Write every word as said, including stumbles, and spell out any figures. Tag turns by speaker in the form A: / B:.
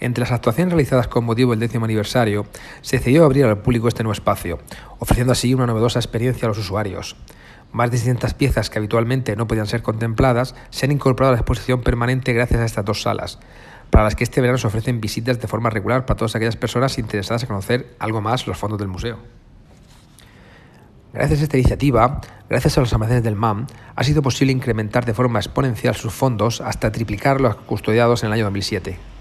A: Entre las actuaciones realizadas con motivo del décimo aniversario, se decidió abrir al público este nuevo espacio, ofreciendo así una novedosa experiencia a los usuarios. Más de seiscientas piezas que habitualmente no podían ser contempladas se han incorporado a la exposición permanente gracias a estas dos salas, para las que este verano se ofrecen visitas de forma regular para todas aquellas personas interesadas en conocer algo más los fondos del museo. Gracias a esta iniciativa, gracias a los almacenes del M A M, ha sido posible incrementar de forma exponencial sus fondos hasta triplicar los custodiados en el año dos mil siete.